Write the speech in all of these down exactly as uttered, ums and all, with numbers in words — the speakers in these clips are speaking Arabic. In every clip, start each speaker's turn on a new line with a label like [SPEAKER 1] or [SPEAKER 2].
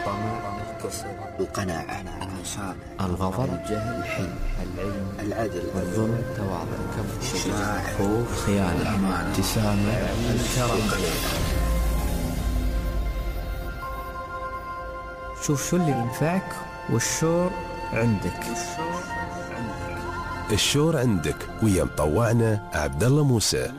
[SPEAKER 1] الطمع، الكسل،
[SPEAKER 2] القناعة، النشاط،
[SPEAKER 1] الغضب،
[SPEAKER 2] الجهل،
[SPEAKER 1] الحلم، العلم،
[SPEAKER 2] العدل،
[SPEAKER 1] الظلم، التواضع،
[SPEAKER 2] الشجاعة،
[SPEAKER 1] الخوف، الخيانة،
[SPEAKER 2] الأمانة،
[SPEAKER 1] الابتسامة، الكرم. شوف شو اللي ينفعك والشور عندك.
[SPEAKER 3] الشور عندك ويا مطوعنا عبد الله موسى.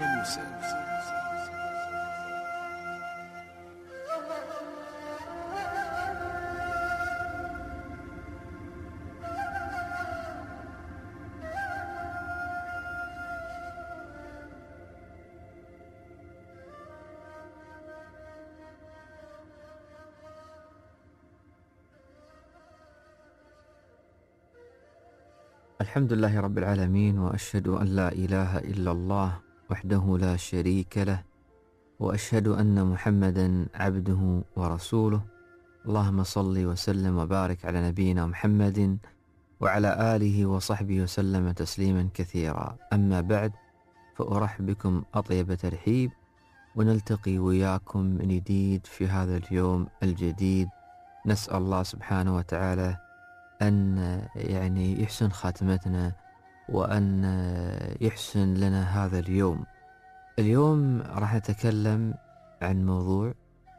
[SPEAKER 1] الحمد لله رب العالمين، وأشهد أن لا إله إلا الله وحده لا شريك له، وأشهد أن محمدا عبده ورسوله. اللهم صل وسلم وبارك على نبينا محمد وعلى آله وصحبه وسلم تسليما كثيرا. أما بعد، فأرحب بكم أطيب ترحيب، ونلتقي وياكم من جديد في هذا اليوم الجديد. نسأل الله سبحانه وتعالى أن يعني يحسن خاتمتنا، وأن يحسن لنا هذا اليوم. اليوم راح نتكلم عن موضوع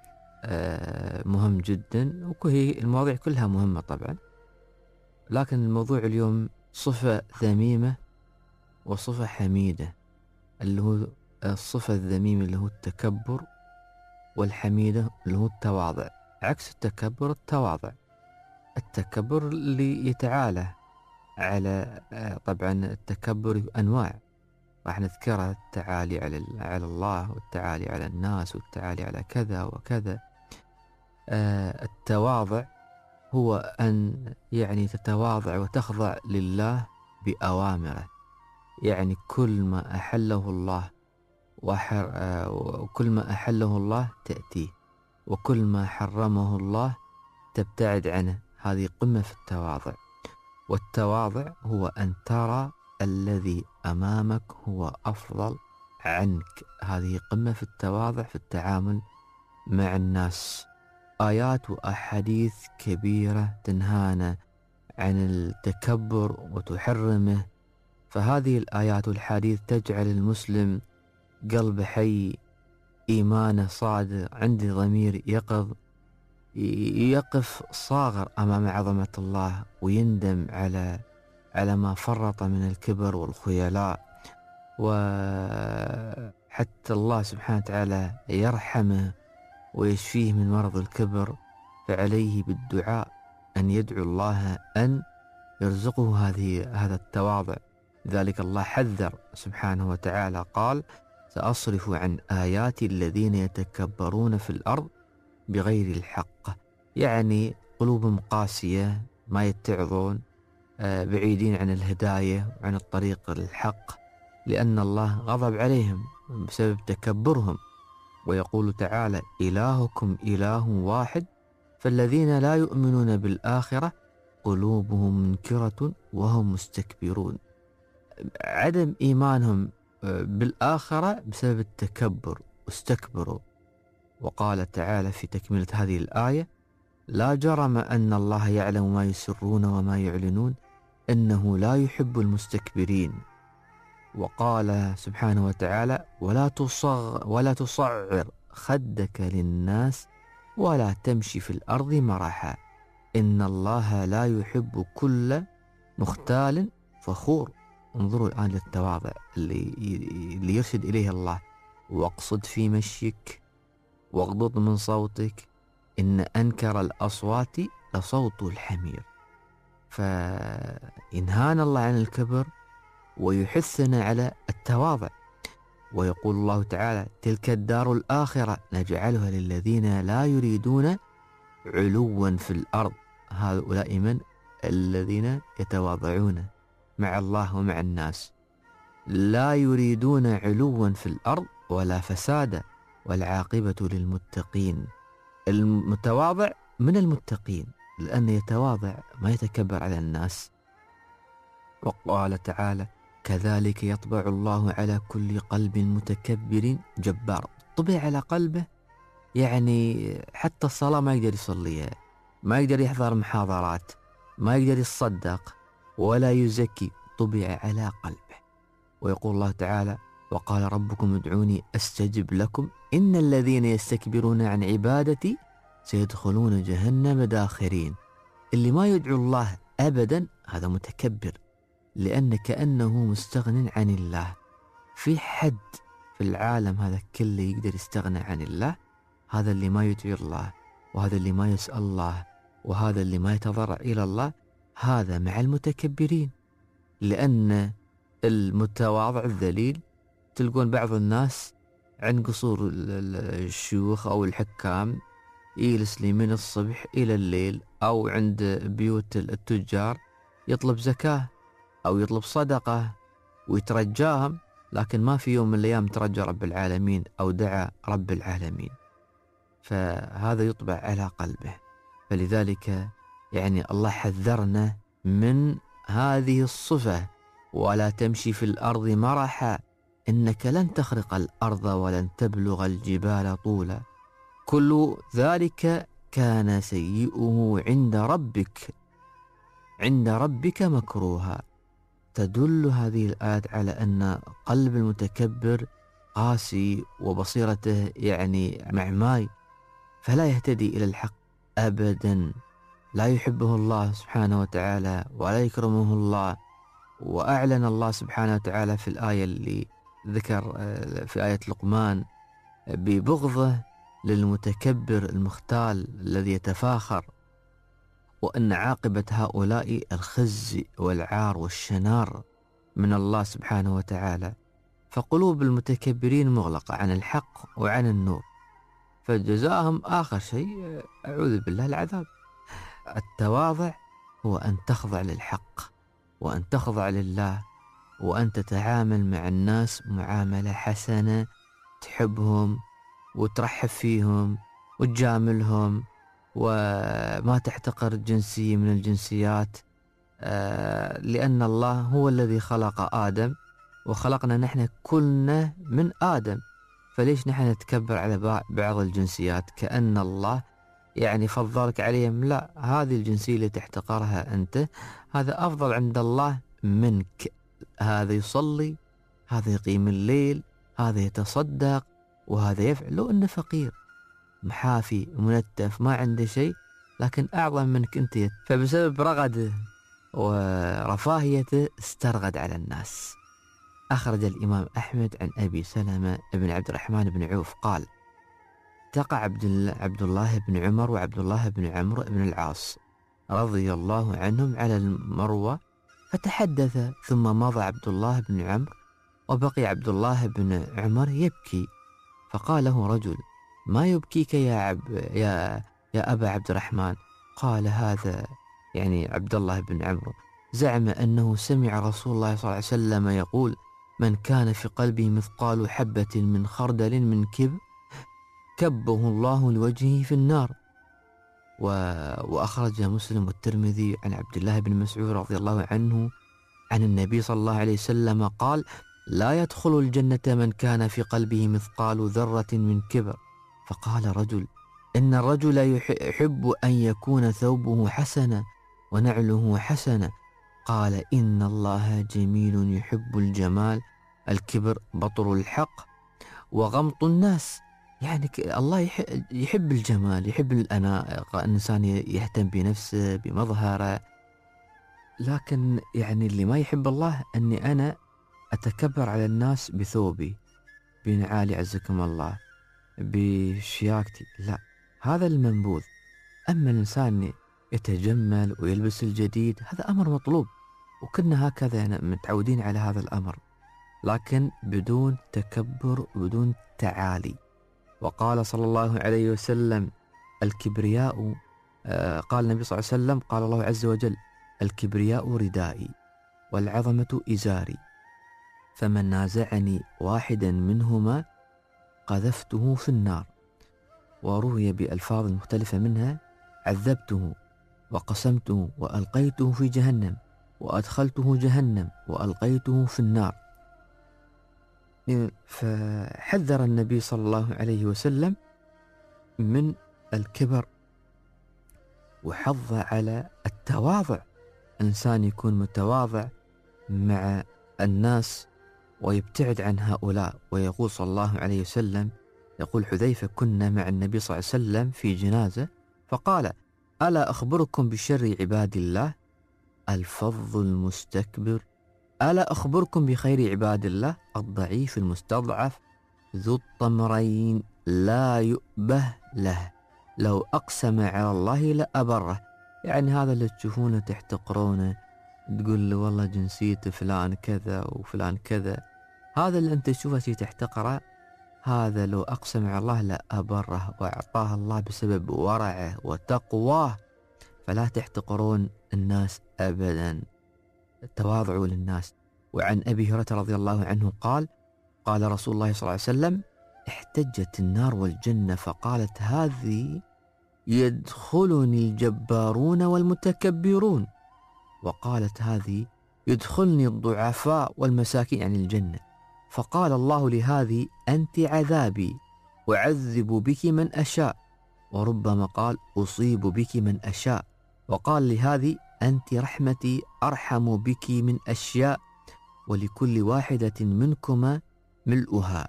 [SPEAKER 1] مهم جدا، وهي المواضيع كلها مهمة طبعا، لكن الموضوع اليوم صفة ذميمة وصفة حميدة، اللي هو الصفة الذميمة اللي هو التكبر، والحميدة اللي هو التواضع. عكس التكبر التواضع. التكبر اللي يتعالى على، طبعا التكبر أنواع راح نذكرها: التعالي على على الله، والتعالي على الناس، والتعالي على كذا وكذا. آه التواضع هو أن يعني تتواضع وتخضع لله بأوامره، يعني كل ما أحله الله وحر آه وكل ما أحله الله تأتيه، وكل ما حرمه الله تبتعد عنه. هذه قمة في التواضع. والتواضع هو أن ترى الذي أمامك هو أفضل عنك. هذه قمة في التواضع في التعامل مع الناس. آيات وأحاديث كبيرة تنهانا عن التكبر وتحرمه، فهذه الآيات والحديث تجعل المسلم قلب حي، إيمانه صادق، عنده ضمير يقظ، يقف صاغر أمام عظمة الله، ويندم على على ما فرط من الكبر والخيلاء، وحتى الله سبحانه وتعالى يرحمه ويشفيه من مرض الكبر. فعليه بالدعاء أن يدعو الله أن يرزقه هذه هذا التواضع. لذلك الله حذر سبحانه وتعالى، قال: سأصرف عن آياتي الذين يتكبرون في الأرض بغير الحق. يعني قلوبهم قاسية، ما يتعظون، بعيدين عن الهداية وعن الطريق الحق، لأن الله غضب عليهم بسبب تكبرهم. ويقول تعالى: إلهكم إله واحد فالذين لا يؤمنون بالآخرة قلوبهم منكرة وهم مستكبرون. عدم إيمانهم بالآخرة بسبب التكبر، واستكبروا. وقال تعالى في تكملة هذه الآية: لا جرم أن الله يعلم ما يسرون وما يعلنون إنه لا يحب المستكبرين. وقال سبحانه وتعالى: ولا تصغ ولا تصعر خدك للناس ولا تمشي في الأرض مرحا إن الله لا يحب كل مختال فخور. انظروا الآن للتواضع اللي, اللي يرشد إليه الله: واقصد في مشيك واغضض من صوتك إن أنكر الأصوات لصوت الحمير. فإنهانا الله عن الكبر ويحثنا على التواضع. ويقول الله تعالى: تلك الدار الآخرة نجعلها للذين لا يريدون علوا في الأرض. هؤلاء من الذين يتواضعون مع الله ومع الناس، لا يريدون علوا في الأرض ولا فسادا والعاقبة للمتقين. المتواضع من المتقين، لأنه يتواضع ما يتكبر على الناس. وقال تعالى: كذلك يطبع الله على كل قلب متكبر جبار. طبع على قلبه، يعني حتى الصلاة ما يقدر يصليها، ما يقدر يحضر محاضرات، ما يقدر يتصدق ولا يزكي، طبع على قلبه. ويقول الله تعالى: وقال ربكم ادعوني أستجب لكم إن الذين يستكبرون عن عبادتي سيدخلون جهنم داخرين. اللي ما يدعو الله أبدا هذا متكبر، لأن كأنه مستغن عن الله. في حد في العالم هذا كله يقدر يستغنى عن الله؟ هذا اللي ما يدعي الله، وهذا اللي ما يسأل الله، وهذا اللي ما يتضرع إلى الله، هذا مع المتكبرين. لأن المتواضع الذليل تلقون بعض الناس عند قصور الشيوخ أو الحكام يجلس لي من الصبح إلى الليل، أو عند بيوت التجار يطلب زكاة أو يطلب صدقة ويترجاهم، لكن ما في يوم من الأيام ترجى رب العالمين أو دعا رب العالمين. فهذا يطبع على قلبه. فلذلك يعني الله حذرنا من هذه الصفة: ولا تمشي في الأرض مرحا إنك لن تخرق الأرض ولن تبلغ الجبال طولا كل ذلك كان سيئه عند ربك عند ربك مكروها. تدل هذه الآيات على أن قلب المتكبر قاسي وبصيرته يعني معماي، فلا يهتدي إلى الحق أبدا. لا يحبه الله سبحانه وتعالى ولا يكرمه الله. وأعلن الله سبحانه وتعالى في الآية اللي ذكر في آية لقمان ببغضه للمتكبر المختال الذي يتفاخر، وأن عاقبة هؤلاء الخزي والعار والشنار من الله سبحانه وتعالى. فقلوب المتكبرين مغلقة عن الحق وعن النور، فجزاهم آخر شيء أعوذ بالله العذاب. التواضع هو أن تخضع للحق، وأن تخضع لله، وأن تتعامل مع الناس معاملة حسنة، تحبهم وترحب فيهم وتجاملهم، وما تحتقر جنسية من الجنسيات، لأن الله هو الذي خلق آدم وخلقنا نحن كلنا من آدم. فليش نحن نتكبر على بعض الجنسيات كأن الله يعني فضلك عليهم؟ لا، هذه الجنسية اللي تحتقرها أنت هذا أفضل عند الله منك. هذا يصلي، هذا يقيم الليل، هذا يتصدق، وهذا يفعل لو أنه فقير محافي منتف ما عنده شيء، لكن أعظم منك أنت. فبسبب رغده ورفاهيته استرغد على الناس. أخرج الإمام أحمد عن أبي سلمة بن عبد الرحمن بن عوف قال: التقى عبد الله بن عمر وعبد الله بن عمرو بن العاص رضي الله عنهم على المروة فتحدث، ثم مضى عبد الله بن عمرو وبقي عبد الله بن عمر يبكي، فقال له رجل: ما يبكيك يا عب يا يا أبا عبد الرحمن؟ قال: هذا يعني عبد الله بن عمرو زعم أنه سمع رسول الله صلى الله عليه وسلم يقول: من كان في قلبه مثقال حبة من خردل من كبر كبه الله لوجهه في النار. و... وأخرج مسلم والترمذي عن عبد الله بن مسعود رضي الله عنه عن النبي صلى الله عليه وسلم قال: لا يدخل الجنة من كان في قلبه مثقال ذرة من كبر. فقال رجل: إن الرجل يحب أن يكون ثوبه حسنا ونعله حسنا. قال: إن الله جميل يحب الجمال. الكبر بطر الحق وغمط الناس. يعني الله يحب الجمال، يحب الأناء، الإنسان يهتم بنفسه بمظهره، لكن يعني اللي ما يحب الله أني أنا أتكبر على الناس بثوبي، بنعالي عزكم الله، بشياكتي. لا، هذا المنبوذ. أما الإنسان يتجمل ويلبس الجديد هذا أمر مطلوب، وكنا هكذا متعودين على هذا الأمر، لكن بدون تكبر وبدون تعالي. وقال صلى الله عليه وسلم: الكبرياء آه قال النبي صلى الله عليه وسلم: قال الله عز وجل: الكبرياء ردائي والعظمة إزاري، فمن نازعني واحدا منهما قذفته في النار. وروي بألفاظ مختلفة منها: عذبته وقسمته وألقيته في جهنم وأدخلته جهنم وألقيته في النار. فحذر النبي صلى الله عليه وسلم من الكبر وحض على التواضع، إنسان يكون متواضع مع الناس ويبتعد عن هؤلاء. ويقول صلى الله عليه وسلم، يقول حذيفة: كنا مع النبي صلى الله عليه وسلم في جنازة فقال: ألا أخبركم بشر عباد الله؟ الفظ المستكبر. ألا أخبركم بخير عباد الله؟ الضعيف المستضعف ذو الطمرين لا يؤبه له، لو أقسم على الله لأبره. يعني هذا اللي تشوفونه تحتقرونه، تقول له والله جنسيته فلان كذا وفلان كذا، هذا اللي أنت تشوفه شيء تحتقره، هذا لو أقسم على الله لأبره، وأعطاه الله بسبب ورعه وتقواه. فلا تحتقرون الناس أبدا، تواضعوا للناس. وعن أبي هريرة رضي الله عنه قال: قال رسول الله صلى الله عليه وسلم: احتجت النار والجنة فقالت هذه يدخلني الجبارون والمتكبرون، وقالت هذه يدخلني الضعفاء والمساكين، يعني الجنة. فقال الله لهذه: أنت عذابي أعذب بك من أشاء، وربما قال أصيب بك من أشاء. وقال لهذه: أنت رحمتي أرحم بك من أشياء، ولكل واحدة منكما ملؤها.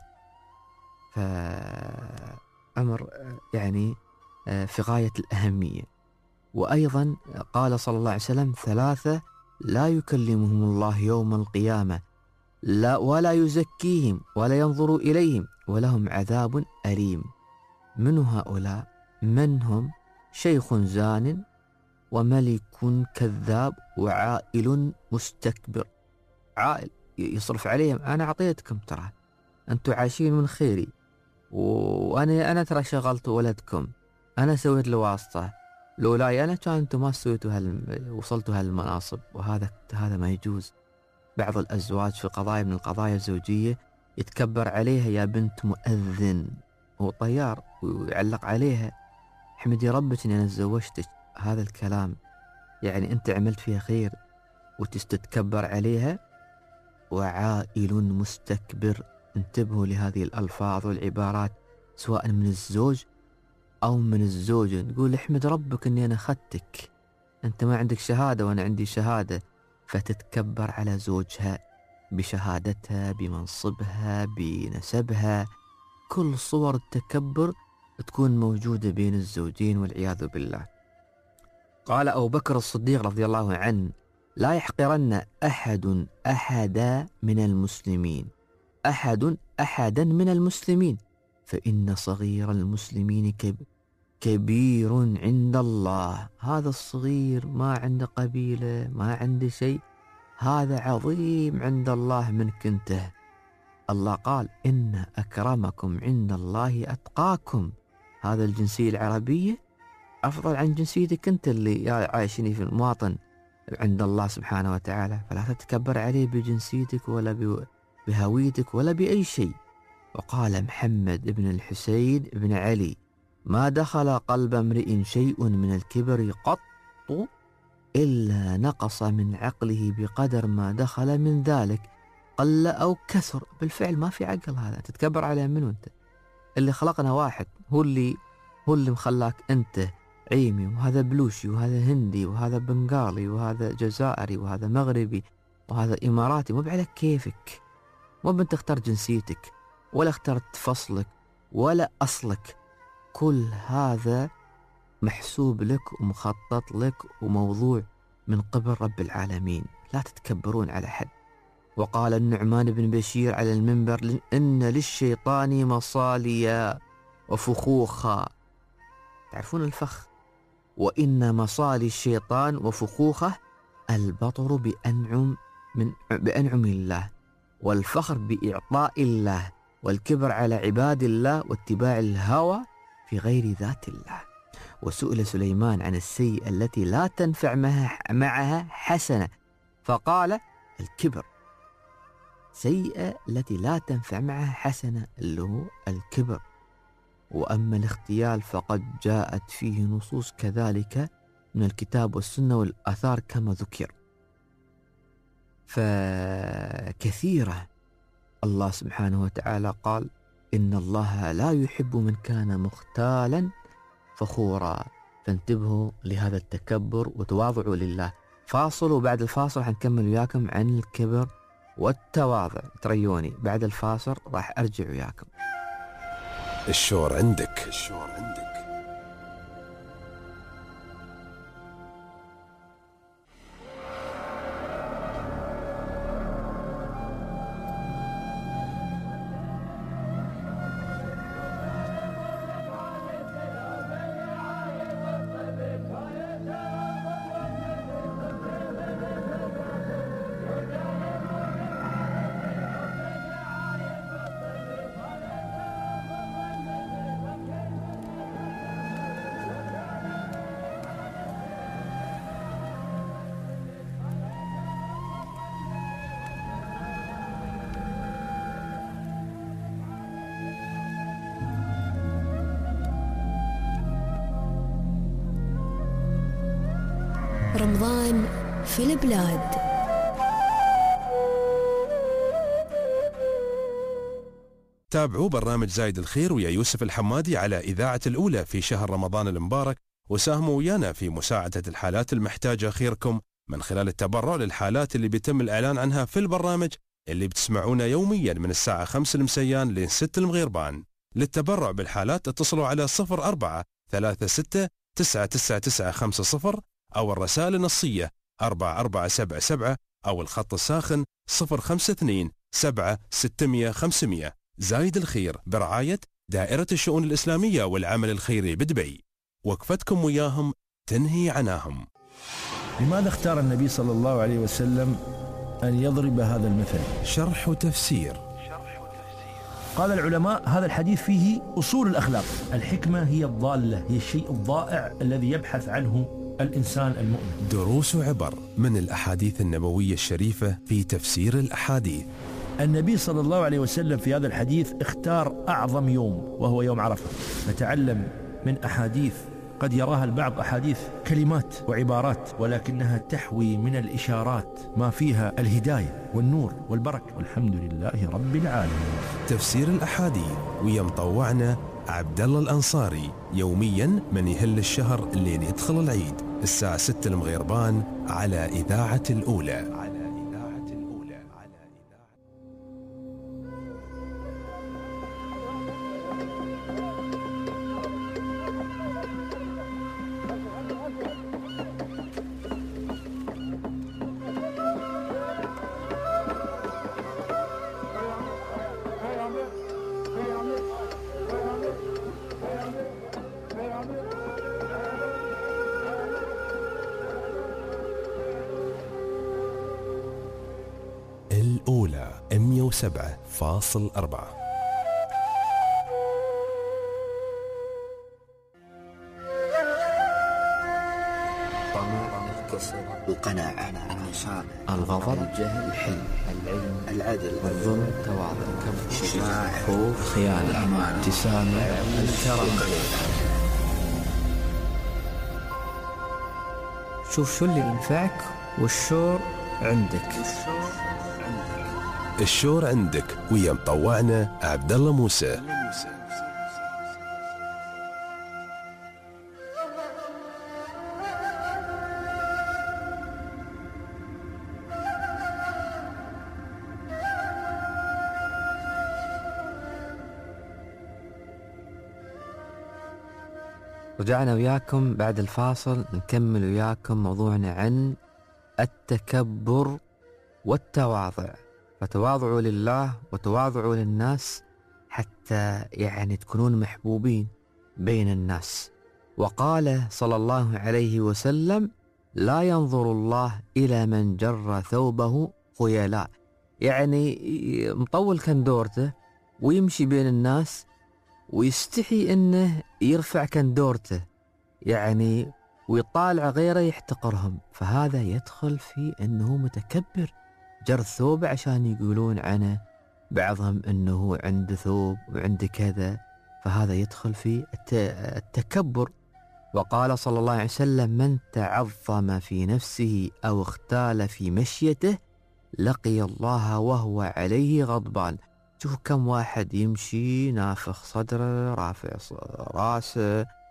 [SPEAKER 1] فأمر يعني في غاية الأهمية. وأيضا قال صلى الله عليه وسلم: ثلاثة لا يكلمهم الله يوم القيامة لا ولا يزكيهم ولا ينظر إليهم ولهم عذاب أليم. من هؤلاء؟ من هم؟ شيخ زان وملك كذاب وعائل مستكبر. عائل يصرف عليهم: أنا أعطيتكم، ترى أنتم عايشين من خيري، وأنا أنا ترى شغلت ولدكم، أنا سويت له واسطة، لولاي أنا كان أنتم ما سويتوا هال وصلتوا هالمناصب. وهذا هذا ما يجوز. بعض الأزواج في قضايا من القضايا الزوجية يتكبر عليها: يا بنت مؤذن، هو طيار، ويعلق عليها: احمدي ربك إني أنا تزوجتك. هذا الكلام يعني أنت عملت فيها خير وتستتكبر عليها. وعائل مستكبر. انتبهوا لهذه الألفاظ والعبارات سواء من الزوج أو من الزوجة. نقول احمد ربك أني أنا أخذتك، أنت ما عندك شهادة وأنا عندي شهادة. فتتكبر على زوجها بشهادتها، بمنصبها، بنسبها. كل صور التكبر تكون موجودة بين الزوجين والعياذ بالله. قال أبو بكر الصديق رضي الله عنه: لا يحقرن أحد أحدا من المسلمين، أحد أحدا من المسلمين، فإن صغير المسلمين كبير عند الله. هذا الصغير ما عنده قبيلة، ما عنده شيء، هذا عظيم عند الله منك أنت. الله قال: إن أكرمكم عند الله أتقاكم. هذا الجنسية العربية أفضل عن جنسيتك أنت اللي عايشني في المواطن عند الله سبحانه وتعالى. فلا تتكبر عليه بجنسيتك ولا بهويتك ولا بأي شيء. وقال محمد بن الحسين بن علي: ما دخل قلب امرئ شيء من الكبر قط إلا نقص من عقله بقدر ما دخل من ذلك، قل أو كثر. بالفعل ما في عقل، هذا تتكبر عليه منه أنت؟ اللي خلقنا واحد، هو اللي هو اللي مخلاك أنت عيمي، وهذا بلوشي، وهذا هندي، وهذا بنغالي، وهذا جزائري، وهذا مغربي، وهذا إماراتي. مو بعلى كيفك، مو بنت تختار جنسيتك ولا اخترت فصلك ولا أصلك. كل هذا محسوب لك ومخطط لك وموضوع من قبل رب العالمين. لا تتكبرون على حد. وقال النعمان بن بشير على المنبر: إن للشيطان مصاليا وفخوخا. تعرفون الفخ؟ وإن مصالي الشيطان وفخوخه البطر بأنعم من بأنعم الله، والفخر بإعطاء الله، والكبر على عباد الله، واتباع الهوى في غير ذات الله. وسئل سليمان عن السيئة التي لا تنفع معها حسنة، فقال: الكبر. سيئة التي لا تنفع معها حسنة اللي هو الكبر. وأما الاختيال فقد جاءت فيه نصوص كذلك من الكتاب والسنة والآثار كما ذكر. فكثيرة الله سبحانه وتعالى قال: إن الله لا يحب من كان مختالا فخورا. فانتبهوا لهذا التكبر وتواضعوا لله. فاصل، وبعد الفاصل حنكمل وياكم عن الكبر والتواضع. تريوني بعد الفاصل راح أرجع وياكم.
[SPEAKER 3] الشور عندك. الشور عندك.
[SPEAKER 4] رمضان في البلاد.
[SPEAKER 3] تابعوا برنامج زايد الخير ويا يوسف الحمادي على إذاعة الأولى في شهر رمضان المبارك، وساهموا ويانا في مساعدة الحالات المحتاجة خيركم من خلال التبرع للحالات اللي بيتم الإعلان عنها في البرنامج اللي بتسمعونه يوميا من الساعة خمسة المسيان لين ستة المغيربان. للتبرع بالحالات اتصلوا على صفر أربعة ثلاثة ستة تسعة تسعة تسعة خمسة صفر أو الرسائل النصية أربعة أربعة سبعة سبعة أو الخط الساخن صفر خمسة اثنين سبعة ستمية خمسمية. زايد الخير برعاية دائرة الشؤون الإسلامية والعمل الخيري بدبي، وقفتكم وياهم تنهي عناهم.
[SPEAKER 5] لماذا اختار النبي صلى الله عليه وسلم أن يضرب هذا المثل؟
[SPEAKER 3] شرح وتفسير.
[SPEAKER 5] قال العلماء هذا الحديث فيه أصول الأخلاق. الحكمة هي الضالة، هي الشيء الضائع الذي يبحث عنه الإنسان المؤمن.
[SPEAKER 3] دروس وعبر من الأحاديث النبوية الشريفة في تفسير الأحاديث.
[SPEAKER 5] النبي صلى الله عليه وسلم في هذا الحديث اختار أعظم يوم وهو يوم عرفة. نتعلم من أحاديث قد يراها البعض أحاديث كلمات وعبارات، ولكنها تحوي من الإشارات ما فيها الهداية والنور والبركة، والحمد لله رب العالمين.
[SPEAKER 3] تفسير الأحاديث ويا مطوعنا عبد الله الأنصاري يوميا من يهل الشهر اللي يدخل العيد الساعة ستة المغيربان على إذاعة الأولى. الأولى مئة وسبعة فاصل أربعة.
[SPEAKER 2] طمع الكسل، القناعة، النشاط،
[SPEAKER 1] الغضب،
[SPEAKER 2] الجهل،
[SPEAKER 1] الحلم، العلم،
[SPEAKER 2] العدل،
[SPEAKER 1] الظلم، التواضع،
[SPEAKER 2] الشجاعة،
[SPEAKER 1] الخوف، خيانة، ابتسامة، الكرم. شوف شو اللي ينفعك والشور عندك.
[SPEAKER 3] الشور عندك ويا مطوعنا عبد الله موسى.
[SPEAKER 1] رجعنا وياكم بعد الفاصل نكمل وياكم موضوعنا عن التكبر والتواضع. فتواضعوا لله وتواضعوا للناس حتى يعني تكونون محبوبين بين الناس. وقال صلى الله عليه وسلم: لا ينظر الله إلى من جر ثوبه خيلاء. يعني مطول كندورته ويمشي بين الناس ويستحي انه يرفع كندورته يعني ويطالع غيره يحتقرهم، فهذا يدخل في انه متكبر، جر ثوبه عشان يقولون عنه بعضهم انه عنده ثوب وعنده كذا، فهذا يدخل في التكبر. وقال صلى الله عليه وسلم: من تعظم في نفسه او اختال في مشيته لقي الله وهو عليه غضبان. شوفوا كم واحد يمشي نافخ صدره رافع راسه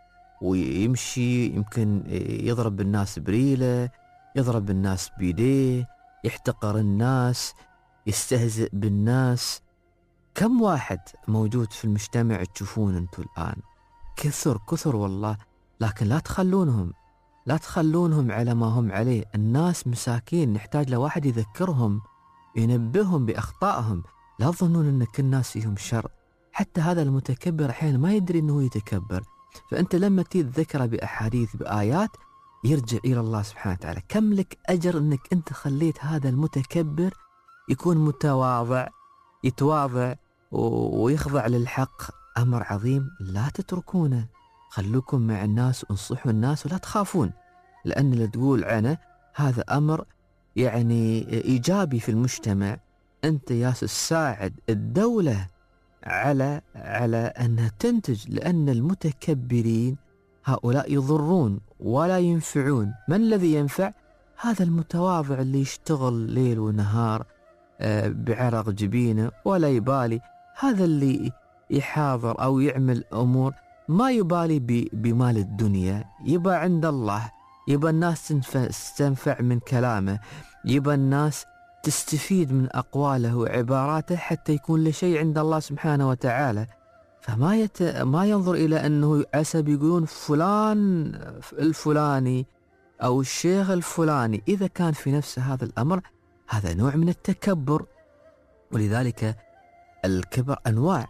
[SPEAKER 1] ويمشي يمكن يضرب الناس بريله، يضرب الناس بيديه، يحتقر الناس، يستهزئ بالناس. كم واحد موجود في المجتمع تشوفون انتم الآن؟ كثر كثر والله. لكن لا تخلونهم لا تخلونهم على ما هم عليه. الناس مساكين، نحتاج لواحد يذكرهم، ينبههم بأخطائهم. لا تظنون أن كل الناس فيهم شر. حتى هذا المتكبر أحيانا ما يدري أنه يتكبر، فأنت لما تذكره بأحاديث بآيات يرجع إلى الله سبحانه وتعالى. كم لك أجر أنك أنت خليت هذا المتكبر يكون متواضع، يتواضع ويخضع للحق. أمر عظيم، لا تتركونه. خلوكم مع الناس وانصحوا الناس ولا تخافون، لأن اللي تقول عنه هذا أمر يعني إيجابي في المجتمع. أنت ياس تساعد الدولة على على أنها تنتج، لأن المتكبرين هؤلاء يضرون ولا ينفعون. من الذي ينفع؟ هذا المتواضع اللي يشتغل ليل ونهار بعرق جبينه ولا يبالي. هذا اللي يحاضر أو يعمل أمور ما يبالي بمال الدنيا، يبقى عند الله، يبقى الناس تستنفع من كلامه، يبقى الناس تستفيد من أقواله وعباراته حتى يكون له شيء عند الله سبحانه وتعالى. فما يت... ما ينظر إلى أنه عسب يقولون فلان الفلاني أو الشيخ الفلاني. إذا كان في نفس هذا الأمر هذا نوع من التكبر. ولذلك الكبر أنواع،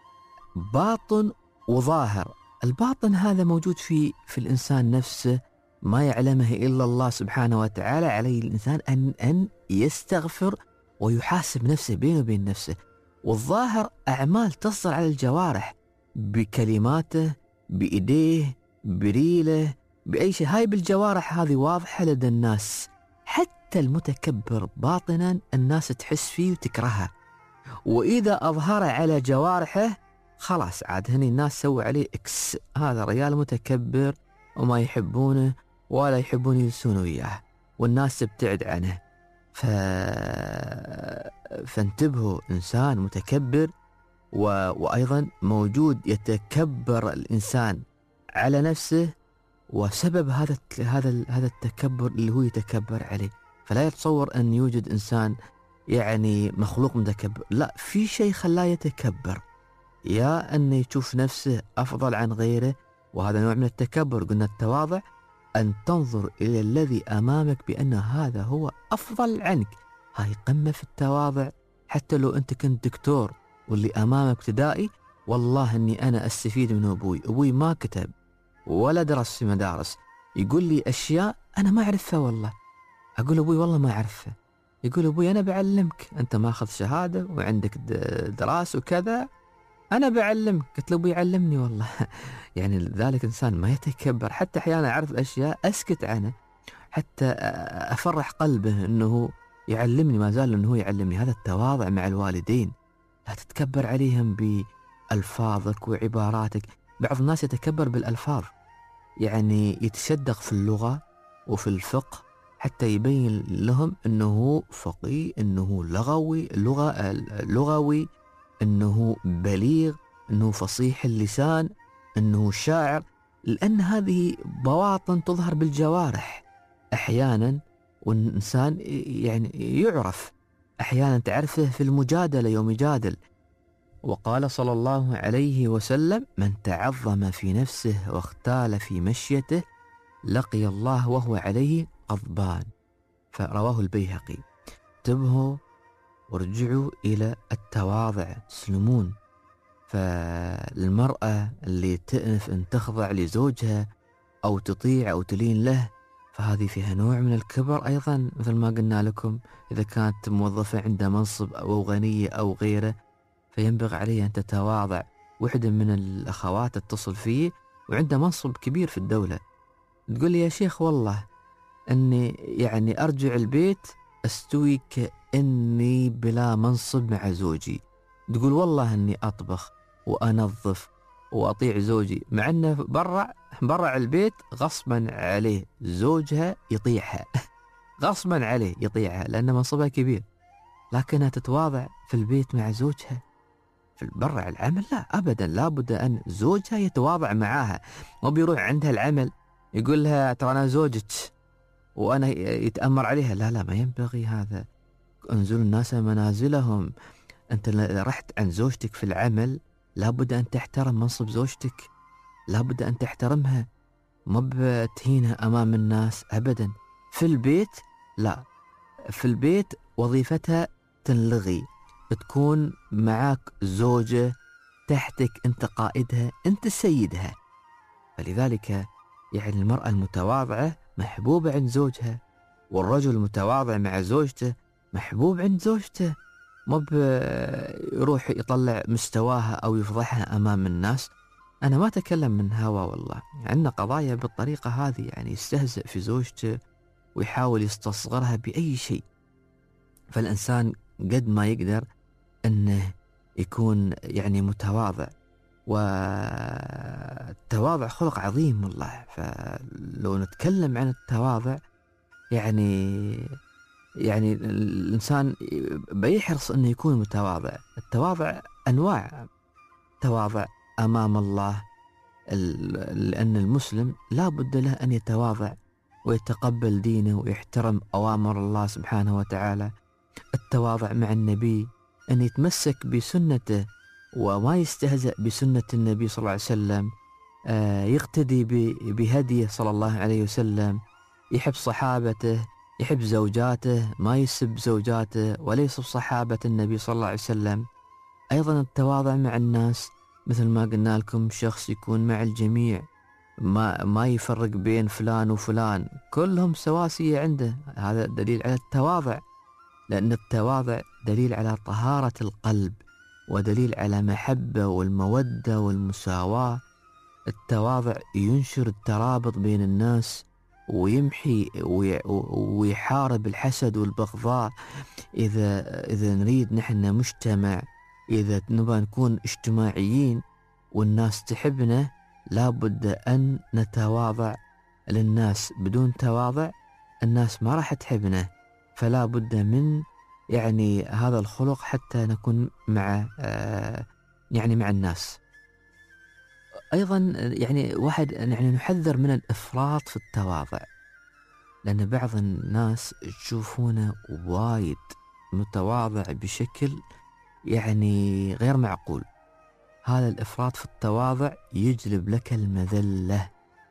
[SPEAKER 1] باطن وظاهر. الباطن هذا موجود في في الإنسان نفسه، ما يعلمه إلا الله سبحانه وتعالى. عليه الإنسان أن أن يستغفر ويحاسب نفسه بينه وبين نفسه. والظاهر أعمال تصدر على الجوارح بكلماته، بإيديه، بريله، بأي شيء. هاي بالجوارح هذه واضحة لدى الناس. حتى المتكبر باطنا الناس تحس فيه وتكرهه، وإذا أظهر على جوارحه خلاص عاد هني الناس سووا عليه إكس، هذا رجال متكبر وما يحبونه ولا يحبون يلسون وياه، والناس تبتعد عنه. ف... فانتبهوا، إنسان متكبر و... وأيضا موجود يتكبر الإنسان على نفسه، وسبب هذا هذا هذا التكبر اللي هو يتكبر عليه. فلا يتصور أن يوجد إنسان يعني مخلوق متكبر، لا، في شيء خلاه يتكبر، يا أن يشوف نفسه أفضل عن غيره، وهذا نوع من التكبر. قلنا التواضع أن تنظر إلى الذي أمامك بأن هذا هو أفضل عنك. هاي قمة في التواضع. حتى لو أنت كنت دكتور واللي أمامك ابتدائي، والله أني أنا أستفيد من أبوي. أبوي ما كتب ولا درس في مدارس، يقول لي أشياء أنا ما أعرفها والله. أقول أبوي والله ما أعرفها. يقول أبوي أنا بعلمك، أنت ماخذ شهادة وعندك دراسة وكذا، أنا بعلمك. قلت له أبوي علمني والله. يعني ذلك إنسان ما يتكبر. حتى أحيانا أعرف أشياء أسكت عنه حتى أفرح قلبه أنه يعلمني، ما زال أنه يعلمني. هذا التواضع مع الوالدين. لا تتكبر عليهم بألفاظك وعباراتك. بعض الناس يتكبر بالألفاظ، يعني يتشدق في اللغة وفي الفقه حتى يبين لهم أنه فقيه، أنه لغوي لغة لغوي أنه بليغ، أنه فصيح اللسان، أنه شاعر. لأن هذه بواطن تظهر بالجوارح أحيانا، والإنسان يعني يعرف أحيانا، تعرفه في المجادلة يوم يجادل. وقال صلى الله عليه وسلم: من تعظم في نفسه واختال في مشيته لقي الله وهو عليه غضبان. فرواه البيهقي. انتبهوا وارجعوا إلى التواضع، تسلمون. فالمرأة اللي تأنف أن تخضع لزوجها أو تطيع أو تلين له، فهذه فيها نوع من الكبر أيضا. مثل ما قلنا لكم، إذا كانت موظفة عندها منصب أو غنية أو غيره، فينبغي عليها أن تتواضع. وحدة من الأخوات اتصل فيه وعنده منصب كبير في الدولة، تقول لي: يا شيخ والله أني يعني أرجع البيت أستوي كأني بلا منصب مع زوجي. تقول: والله أني أطبخ وأنظف وأطيع زوجي، مع أنه برع برع البيت غصبا عليه زوجها يطيعها. غصبا عليه يطيعها لأن منصبها كبير، لكنها تتواضع في البيت مع زوجها. في برا العمل لا أبدا، لابد أن زوجها يتواضع معاها، ما بيروح عندها العمل يقول لها ترى أنا زوجك وأنا يتأمر عليها. لا لا، ما ينبغي هذا. انزلوا الناس منازلهم. أنت رحت عن زوجتك في العمل لابد أن تحترم منصب زوجتك، لابد أن تحترمها، ما بتهينها أمام الناس أبدا. في البيت لا، في البيت وظيفتها تنلغي، تكون معك زوجة تحتك، أنت قائدها، أنت سيدها. فلذلك يعني المرأة المتواضعة محبوبة عند زوجها، والرجل المتواضع مع زوجته محبوب عند زوجته، ما بيروح يطلع مستواها أو يفضحها أمام الناس. أنا ما أتكلم من هوا، والله عندنا قضايا بالطريقة هذه، يعني يستهزئ في زوجته ويحاول يستصغرها بأي شيء. فالإنسان قد ما يقدر أنه يكون يعني متواضع، والتواضع خلق عظيم والله. فلو نتكلم عن التواضع يعني يعني الإنسان بيحرص أنه يكون متواضع. التواضع أنواع، تواضع أمام الله، لأن المسلم لا بد له أن يتواضع ويتقبل دينه ويحترم أوامر الله سبحانه وتعالى. التواضع مع النبي أن يتمسك بسنته وما يستهزأ بسنة النبي صلى الله عليه وسلم، يقتدي بهديه صلى الله عليه وسلم، يحب صحابته، يحب زوجاته، ما يسب زوجاته ولا يسب صحابة النبي صلى الله عليه وسلم. أيضا التواضع مع الناس، مثل ما قلنا لكم، شخص يكون مع الجميع، ما ما يفرق بين فلان وفلان، كلهم سواسية عنده. هذا دليل على التواضع، لأن التواضع دليل على طهارة القلب، ودليل على محبة والمودة والمساواة. التواضع ينشر الترابط بين الناس ويمحي ويحارب الحسد والبغضاء. إذا إذا نريد نحن مجتمع، إذا نبغى نكون اجتماعيين والناس تحبنا، لابد أن نتواضع للناس. بدون تواضع الناس ما راح تحبنا، فلا بد من يعني هذا الخلق حتى نكون مع آه يعني مع الناس. أيضا يعني واحد يعني نحذر من الإفراط في التواضع، لأن بعض الناس تشوفونه وايد متواضع بشكل يعني غير معقول. هذا الإفراط في التواضع يجلب لك المذلة.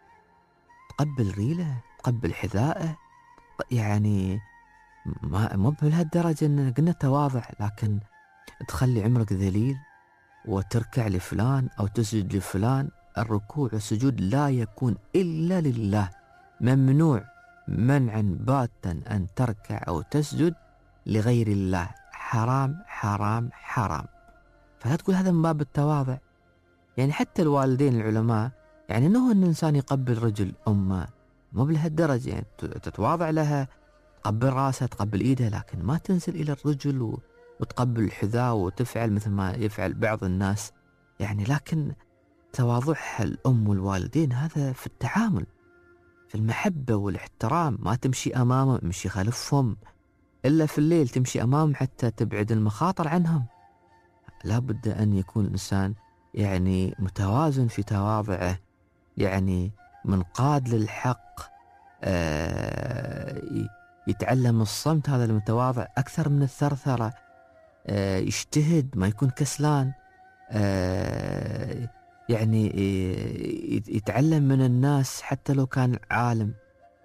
[SPEAKER 1] تقبل ريله، تقبل حذائه، يعني ما مو بهالدرجة إن قلنا تواضع، لكن تخلي عمرك ذليل وتركع لفلان أو تسجد لفلان. الركوع والسجود لا يكون إلا لله، ممنوع منعا باتا أن تركع أو تسجد لغير الله، حرام حرام حرام. فلا تقول هذا من باب التواضع. يعني حتى الوالدين العلماء يعني أنه أن الإنسان يقبل رجل أمه، مو بهالدرجة، يعني تتواضع لها، تقبل راسها، تقبل إيدها، لكن ما تنزل إلى الرجل وتقبل الحذاء وتفعل مثل ما يفعل بعض الناس يعني. لكن تواضعها الأم والوالدين هذا في التعامل، في المحبة والاحترام. ما تمشي أمامهم، تمشي خلفهم، إلا في الليل تمشي أمامهم حتى تبعد المخاطر عنهم. لا بد أن يكون الإنسان يعني متوازن في تواضعه، يعني منقاد للحق، آه يتعلم الصمت. هذا المتواضع أكثر من الثرثرة، آه يجتهد، ما يكون كسلان، آه يعني يتعلم من الناس حتى لو كان عالم.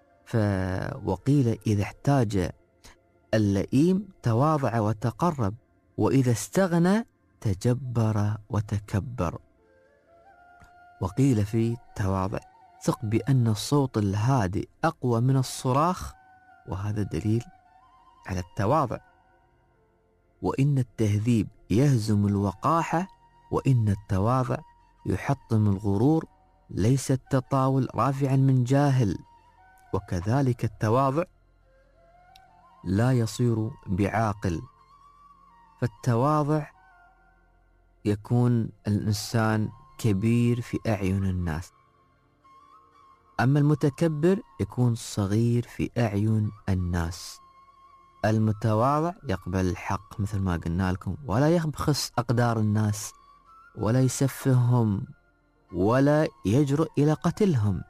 [SPEAKER 1] وقيل إذا احتاج اللئيم تواضع وتقرب، وإذا استغنى تجبر وتكبر. وقيل في تواضع ثق بأن الصوت الهادئ أقوى من الصراخ، وهذا دليل على التواضع. وإن التهذيب يهزم الوقاحة، وإن التواضع يحطم الغرور، ليس التطاول رافعا من جاهل. وكذلك التواضع لا يصير بعاقل. فالتواضع يكون الإنسان كبير في أعين الناس، أما المتكبر يكون صغير في أعين الناس. المتواضع يقبل الحق مثل ما قلنا لكم، ولا يبخس أقدار الناس، ولا يسفههم ولا يجرؤ إلى قتلهم.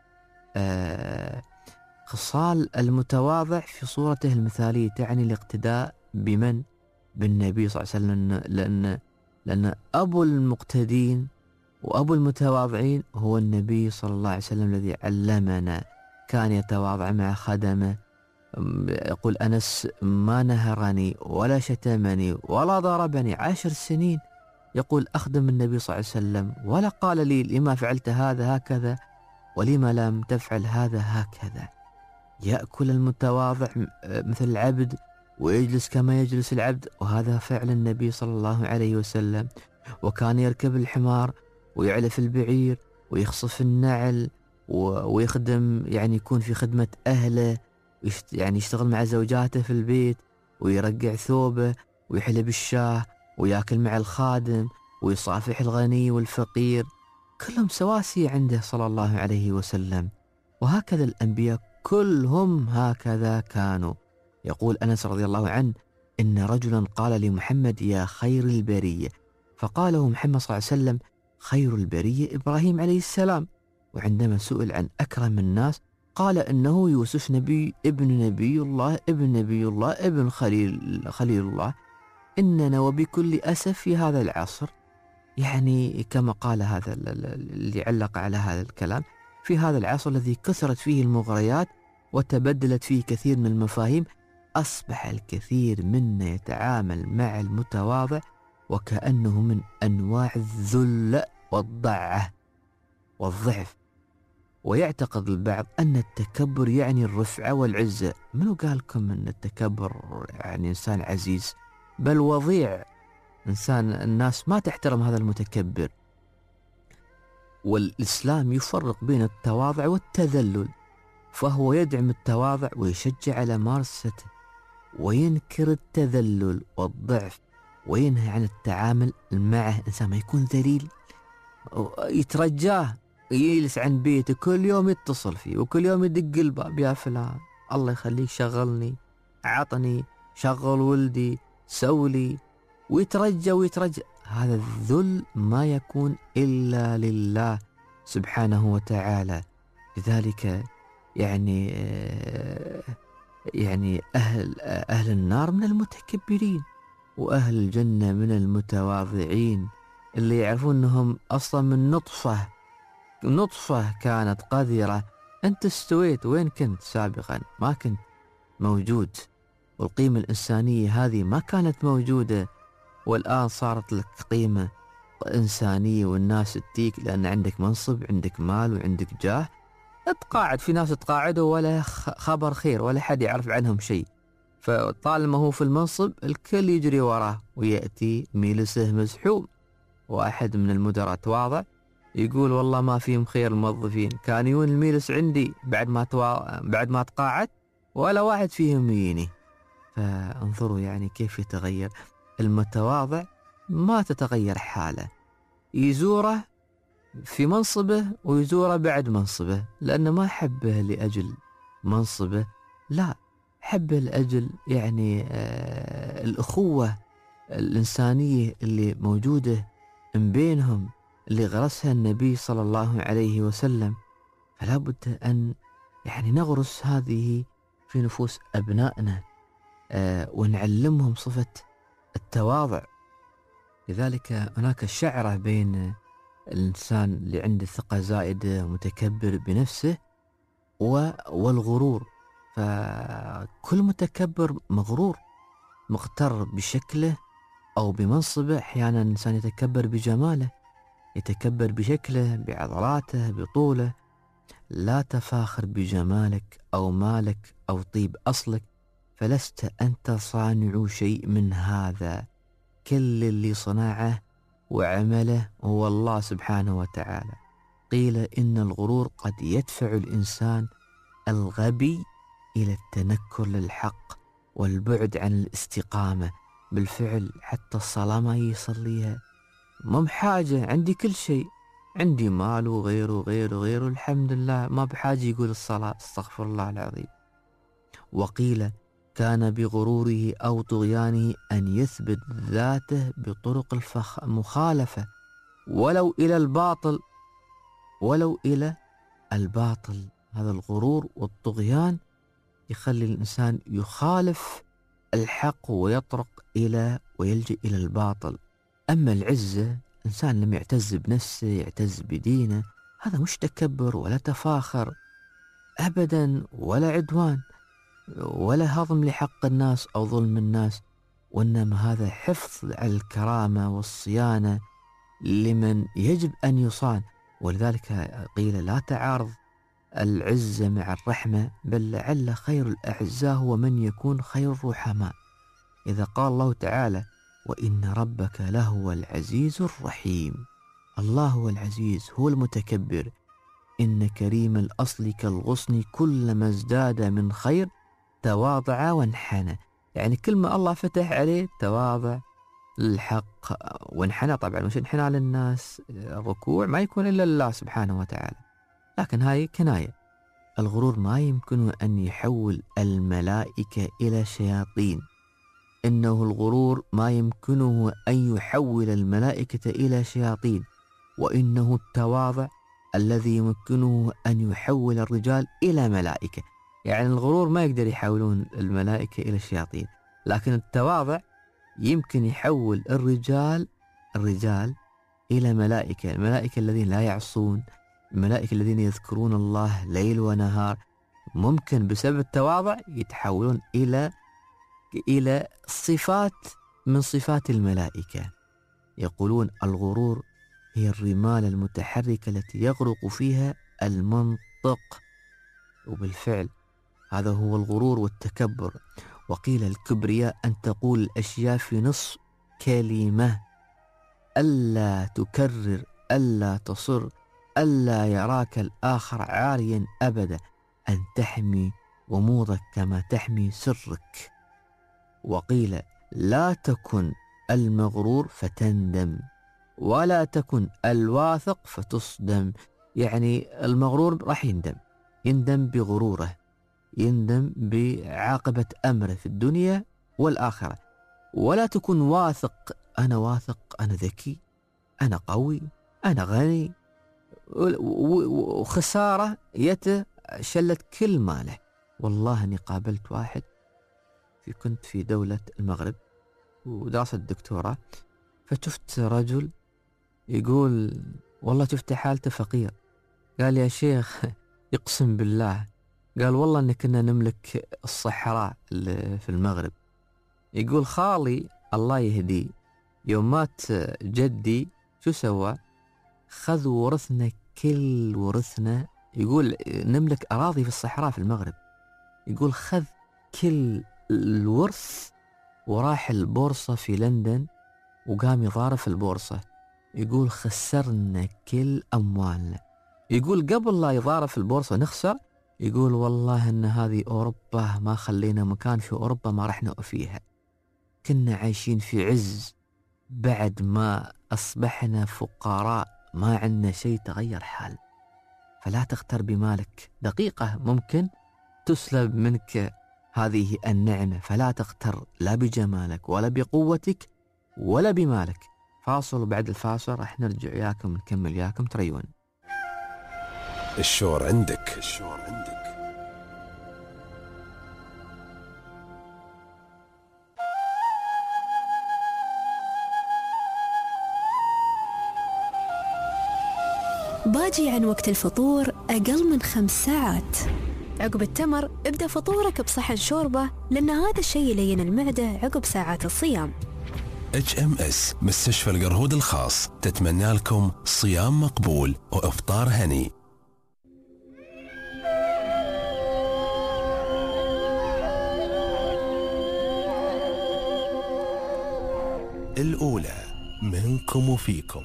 [SPEAKER 1] آه خصال المتواضع في صورته المثالية تعني الاقتداء بمن؟ بالنبي صلى الله عليه وسلم، لأن لأن أبو المقتدين وأبو المتواضعين هو النبي صلى الله عليه وسلم الذي علمنا. كان يتواضع مع خدمه. يقول أنس: ما نهرني ولا شتمني ولا ضربني عشر سنين، يقول أخدم النبي صلى الله عليه وسلم، ولا قال لي لما فعلت هذا هكذا ولما لم تفعل هذا هكذا. يأكل المتواضع مثل العبد ويجلس كما يجلس العبد، وهذا فعل النبي صلى الله عليه وسلم. وكان يركب الحمار ويعلف البعير ويخصف النعل ويخدم، يعني يكون في خدمة أهله، يعني يشتغل مع زوجاته في البيت ويرقع ثوبه ويحلب الشاه ويأكل مع الخادم ويصافح الغني والفقير، كلهم سواسية عنده صلى الله عليه وسلم. وهكذا الأنبياء كلهم هكذا كانوا. يقول أنس رضي الله عنه: إن رجلا قال لمحمد: يا خير البرية، فقاله محمد صلى الله عليه وسلم: خير البرية إبراهيم عليه السلام. وعندما سئل عن أكرم الناس قال إنه يوسف نبي ابن نبي الله ابن نبي الله ابن خليل خليل الله. إننا وبكل أسف في هذا العصر، يعني كما قال هذا اللي علق على هذا الكلام، في هذا العصر الذي كثرت فيه المغريات وتبدلت فيه كثير من المفاهيم، أصبح الكثير منا يتعامل مع المتواضع وكأنه من أنواع الذل والضعة والضعف. ويعتقد البعض أن التكبر يعني الرفعة والعزة. منو قال لكم أن التكبر يعني إنسان عزيز؟ بل وضيع، إنسان الناس ما تحترم هذا المتكبر. والإسلام يفرق بين التواضع والتذلل، فهو يدعم التواضع ويشجع على مارسته، وينكر التذلل والضعف، وينهى عن التعامل معه. إنسان ما يكون ذليل، يترجاه، يجلس عن بيته كل يوم يتصل فيه وكل يوم يدق الباب: يا فلان الله يخليك شغلني، عطني، شغل ولدي، سولي، ويترجى ويترجى. هذا الذل ما يكون إلا لله سبحانه وتعالى. لذلك يعني يعني أهل أهل النار من المتكبرين، وأهل الجنة من المتواضعين، اللي يعرفون أنهم أصلا من نطفة نطفة كانت قذرة. أنت استويت، وين كنت سابقا؟ ما كنت موجود. والقيمة الإنسانية هذه ما كانت موجودة، والآن صارت لك قيمة إنسانية، والناس تتيك لأن عندك منصب، عندك مال، وعندك جاه. تقاعد، في ناس تقاعدوا ولا خبر خير ولا حد يعرف عنهم شيء، فطالما هو في المنصب الكل يجري وراه، ويأتي ميلسه مزحوم. واحد من المدراء تواضع يقول: والله ما فيهم خير الموظفين، كان يون الميلس عندي بعد ما توا... بعد ما تقاعد ولا واحد فيهم يجيني. فانظروا يعني كيف يتغير المتواضع، ما تتغير حاله، يزوره في منصبه ويزوره بعد منصبه، لأنه ما حبه لأجل منصبه، لا، حبه لأجل يعني آه الأخوة الإنسانية اللي موجودة من بينهم، اللي غرسها النبي صلى الله عليه وسلم. فلا بد أن يعني نغرس هذه في نفوس أبنائنا آه ونعلمهم صفة التواضع. لذلك هناك شعرة بين الإنسان اللي عنده ثقة زائدة متكبر بنفسه والغرور. فكل متكبر مغرور، مغتر بشكله أو بمنصبه. أحيانا الإنسان يتكبر بجماله، يتكبر بشكله، بعضلاته، بطوله. لا تفاخر بجمالك أو مالك أو طيب أصلك، فلست أنت صانع شيء من هذا. كل اللي صنعه وعمله هو الله سبحانه وتعالى. قيل إن الغرور قد يدفع الإنسان الغبي إلى التنكر للحق والبعد عن الاستقامة. بالفعل حتى الصلاة ما يصليها، ما بحاجة، عندي كل شيء، عندي مال وغيره وغيره وغيره، الحمد لله، ما بحاجة يقول الصلاة، استغفر الله العظيم. وقيل كان بغروره أو طغيانه أن يثبت ذاته بطرق المخالفة ولو إلى الباطل، ولو إلى الباطل. هذا الغرور والطغيان يخلي الإنسان يخالف الحق ويطرق إلى ويلجأ إلى الباطل. أما العزة، إنسان لم يعتز بنفسه، يعتز بدينه، هذا مش تكبر ولا تفاخر أبدا، ولا عدوان ولا هضم لحق الناس أو ظلم الناس، وإنما هذا حفظ على الكرامة والصيانة لمن يجب أن يصان. ولذلك قيل لا تعارض العزة مع الرحمة، بل لعل خير الأعزاء هو من يكون خير الرحماء. إذا قال الله تعالى وإن ربك لهو العزيز الرحيم، الله هو العزيز، هو المتكبر. إن كريم الأصل كالغصن كلما ازداد من خير تواضع وانحنى. يعني كل ما الله فتح عليه تواضع للحق وانحنى. طبعا مش انحنى للناس، الركوع ما يكون إلا لله سبحانه وتعالى، لكن هاي كناية. الغرور ما يمكن أن يحول الملائكة إلى شياطين، إنه الغرور ما يمكنه أن يحول الملائكة إلى شياطين، وإنه التواضع الذي يمكنه أن يحول الرجال إلى ملائكة. يعني الغرور ما يقدر يحولون الملائكة إلى الشياطين، لكن التواضع يمكن يحول الرجال الرجال إلى ملائكة. الملائكة الذين لا يعصون، الملائكة الذين يذكرون الله ليل ونهار، ممكن بسبب التواضع يتحولون إلى إلى صفات من صفات الملائكة. يقولون الغرور هي الرمال المتحركة التي يغرق فيها المنطق، وبالفعل هذا هو الغرور والتكبر. وقيل الكبرياء أن تقول الأشياء في نصف كلمة، ألا تكرر، ألا تصر، ألا يراك الآخر عاريا أبدا، أن تحمي غموضك كما تحمي سرك. وقيل لا تكن المغرور فتندم، ولا تكن الواثق فتصدم. يعني المغرور راح يندم، يندم بغروره، يندم بعاقبة أمره في الدنيا والآخرة. ولا تكن واثق، أنا واثق، أنا ذكي، أنا قوي، أنا غني، وخسارة يتشلت كل ماله. والله أني قابلت واحد في كنت في دولة المغرب ودراسة الدكتوراه، فشفت رجل يقول والله شفت حالته فقير. قال يا شيخ يقسم بالله، قال والله أن كنا نملك الصحراء اللي في المغرب. يقول خالي الله يهديه يوم مات جدي شو سوى؟ خذ ورثنا كل ورثنا. يقول نملك أراضي في الصحراء في المغرب، يقول خذ كل الورث وراح البورصة في لندن وقام يضارب البورصة. يقول خسرنا كل أموالنا. يقول قبل لا يضارب البورصة نخسر، يقول والله أن هذه أوروبا ما خلينا مكان في أوروبا ما رحنا فيها، كنا عايشين في عز، بعد ما أصبحنا فقراء ما عندنا شيء تغير حال. فلا تغتر بمالك، دقيقة ممكن تسلب منك هذه النعمة، فلا تغتر لا بجمالك ولا بقوتك ولا بمالك. فاصل، وبعد الفاصل راح نرجع وياكم نكمل وياكم تريون.
[SPEAKER 3] الشور عندك، الشور عندك.
[SPEAKER 4] باجي عن وقت الفطور أقل من خمس ساعات. عقب التمر ابدأ فطورك بصحن شوربة، لأن هذا الشيء يلين المعدة عقب ساعات الصيام.
[SPEAKER 3] اتش ام اس مستشفى القرهود الخاص تتمنى لكم صيام مقبول وإفطار هني. الأولى منكم وفيكم.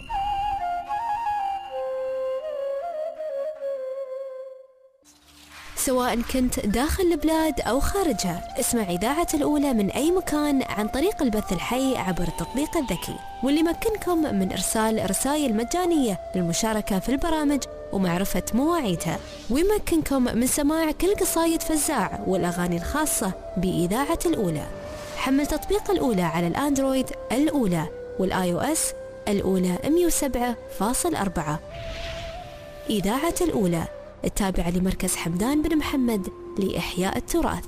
[SPEAKER 4] سواء كنت داخل البلاد أو خارجها، اسمع إذاعة الأولى من أي مكان عن طريق البث الحي عبر التطبيق الذكي، واللي يمكنكم من إرسال رسائل مجانية للمشاركة في البرامج ومعرفة مواعيدها، ويمكنكم من سماع كل قصايد فزاع والأغاني الخاصة بإذاعة الأولى. حمل تطبيق الأولى على الأندرويد الأولى والآي أو إس الأولى مئة وسبعة فاصلة أربعة. إذاعة الأولى التابعة لمركز حمدان بن محمد لإحياء التراث.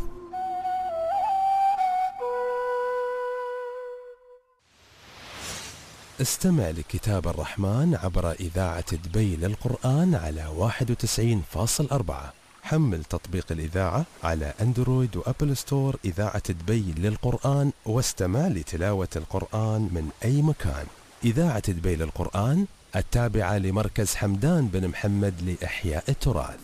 [SPEAKER 3] استمع لكتاب الرحمن عبر إذاعة دبي للقرآن على واحد وتسعين فاصلة أربعة. حمل تطبيق الإذاعة على أندرويد وأبل ستور إذاعة دبي للقرآن واستمع لتلاوة القرآن من أي مكان. إذاعة دبي للقرآن التابعة لمركز حمدان بن محمد لإحياء التراث.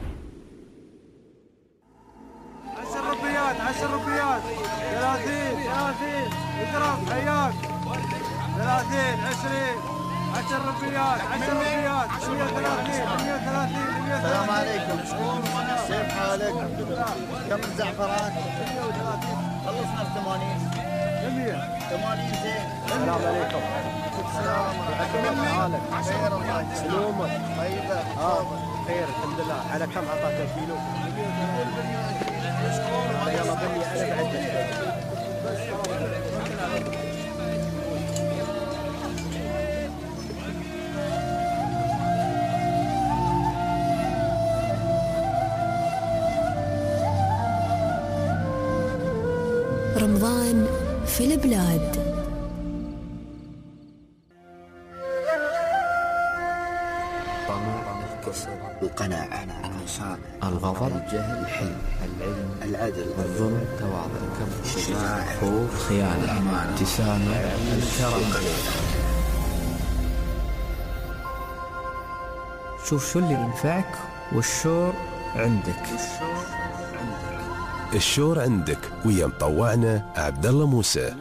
[SPEAKER 6] عشر ربيات عشر ربيات ثلاثين ثلاثين اضرب حياك ثلاثين عشرين عشر ربيات عشر ربيات مئة وثلاثين مئة وثلاثين.
[SPEAKER 7] السلام عليكم، كيف حالك؟ كم الزعفران؟ خلصنا ب ثمانين ثمانين زين. السلام عليكم. السلام عليكم. حالك؟ خير الله سلومك طيبة؟ اه خير الحمد لله. على كم عطاك الكيلو؟ يلا بني انا بعد.
[SPEAKER 4] رمضان في البلاد.
[SPEAKER 2] طمع الكسل، القناعة، النشاط،
[SPEAKER 1] الغضب،
[SPEAKER 2] الجهل، الحلم، العلم، العدل،
[SPEAKER 1] الظلم، تواضع،
[SPEAKER 2] الشجاعة،
[SPEAKER 1] خوف، خيانة،
[SPEAKER 2] الأمانة،
[SPEAKER 1] ابتسامة، الكرم. شوف شو اللي ينفعك والشور عندك.
[SPEAKER 3] الشور عندك ويا مطوعنا عبد الله موسى.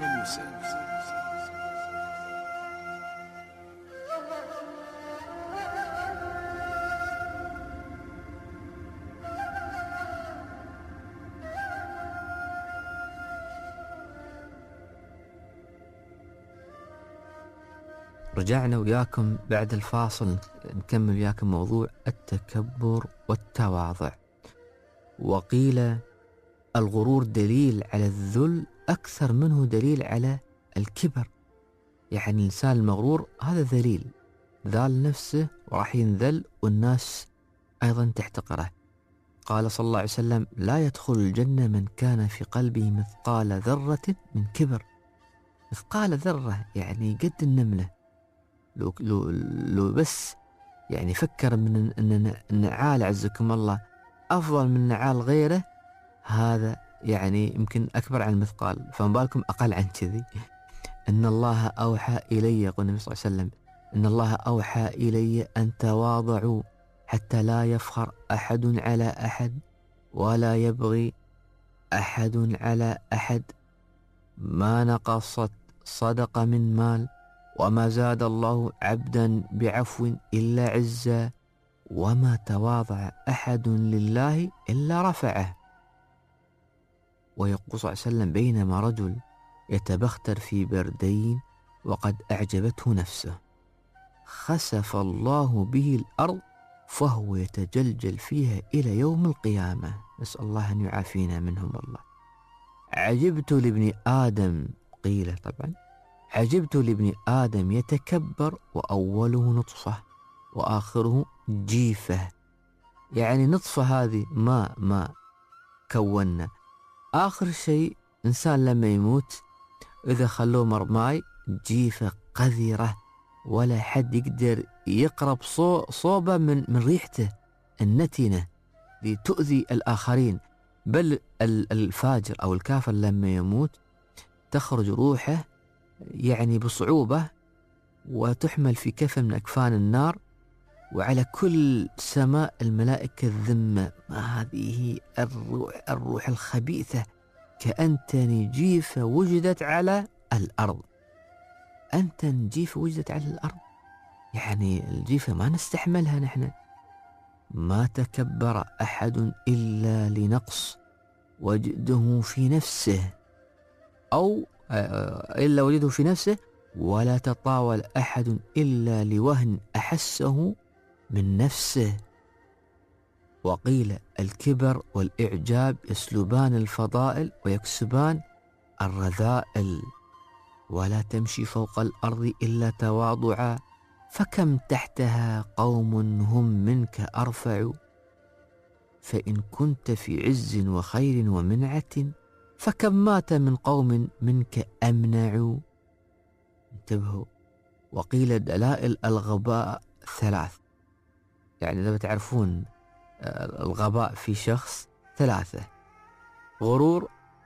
[SPEAKER 1] رجعنا وياكم بعد الفاصل نكمل وياكم موضوع التكبر والتواضع. وقيل الغرور دليل على الذل أكثر منه دليل على الكبر. يعني الإنسان المغرور هذا ذليل، ذال نفسه وراح ينذل والناس أيضا تحتقره. قال صلى الله عليه وسلم: لا يدخل الجنة من كان في قلبه مثقال ذرة من كبر. مثقال ذرة يعني قد النملة. لو, لو, لو بس يعني فكر من أن نعال عزكم الله أفضل من نعال غيره، هذا يعني يمكن أكبر عن المثقال، فما بالكم أقل عن كذي. إن الله أوحى إلي، يقول النبي صلى الله عليه وسلم: إن الله أوحى إلي أن تواضعوا حتى لا يفخر أحد على أحد ولا يبغي أحد على أحد. ما نقصت صدقة من مال وما زاد الله عبدا بعفو إلا عزا وما تواضع أحد لله إلا رفعه. ويقول صلى الله عليه وسلم: بينما رجل يتبختر في بردين وقد أعجبته نفسه خسف الله به الأرض فهو يتجلجل فيها إلى يوم القيامة، نسأل الله أن يعافينا منهم. الله عجبت لابن آدم، قيل طبعا عجبت لابن آدم يتكبر وأوله نطفة وآخره جيفة. يعني نطفة هذه ما ما كونا، آخر شيء إنسان لما يموت إذا خلوه مرماي جيفة قذرة ولا حد يقدر يقرب صو صوبة من من ريحته النتنة لتؤذي الآخرين. بل الفاجر أو الكافر لما يموت تخرج روحه يعني بصعوبة وتحمل في كفن من أكفان النار، وعلى كل سماء الملائكة الذمة: ما هذه الروح, الروح الخبيثة كأنتني جيفة وجدت على الأرض. أنت جيفة وجدت على الأرض، يعني الجيفة ما نستحملها نحن. ما تكبر أحد إلا لنقص وجده في نفسه أو إلا وجده في نفسه، ولا تطاول أحد إلا لوهن أحسه من نفسه. وقيل الكبر والإعجاب يسلبان الفضائل ويكسبان الرذائل. ولا تمشي فوق الأرض إلا تواضعا، فكم تحتها قوم هم منك أرفع، فإن كنت في عز وخير ومنعة، فكم مات من قوم منك أمنع. انتبهوا. وقيل دلائل الغباء ثلاث، يعني إذا بتعرفون الغباء في شخص ثلاثة: غرور،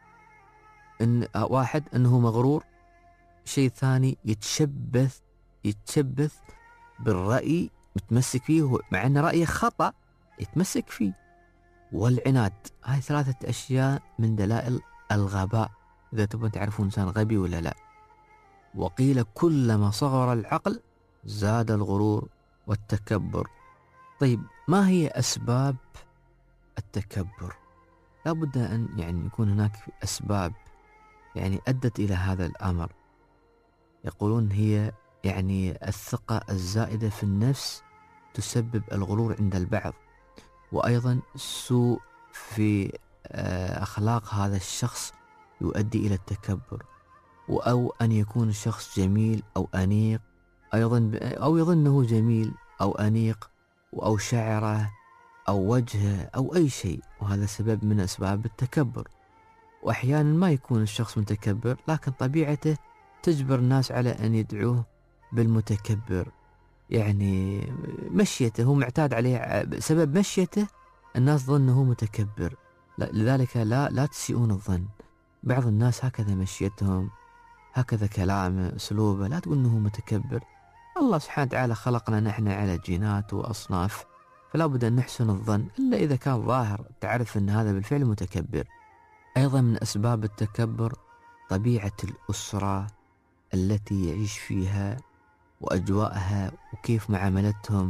[SPEAKER 1] إن واحد أنه مغرور، شيء ثاني يتشبث يتشبث بالرأي، متمسك فيه مع أن رأيه خطأ يتمسك فيه، والعناد. هاي ثلاثة أشياء من دلائل الغباء، إذا تبون تعرفون إنسان غبي ولا لا. وقيل كلما صغر العقل زاد الغرور والتكبر. طيب، ما هي أسباب التكبر؟ لا بد أن يعني يكون هناك أسباب يعني أدت إلى هذا الأمر. يقولون هي يعني الثقة الزائدة في النفس تسبب الغرور عند البعض، وأيضا سوء في أخلاق هذا الشخص يؤدي إلى التكبر، أو أن يكون الشخص جميل أو أنيق أيضا، أو يظنه جميل أو أنيق، أو شعره أو وجهه أو أي شيء، وهذا سبب من أسباب التكبر. وأحيانا ما يكون الشخص متكبر، لكن طبيعته تجبر الناس على أن يدعوه بالمتكبر، يعني مشيته هو معتاد عليه، بسبب مشيته الناس ظنه متكبر. لذلك لا لا تسيئون الظن، بعض الناس هكذا مشيتهم، هكذا كلامه، أسلوبه، لا تقول أنه متكبر. الله سبحانه وتعالى خلقنا نحن على جينات وأصناف، فلا بد أن نحسن الظن، إلا إذا كان ظاهر تعرف أن هذا بالفعل متكبر. أيضا من أسباب التكبر طبيعة الأسرة التي يعيش فيها وأجواءها وكيف معاملتهم.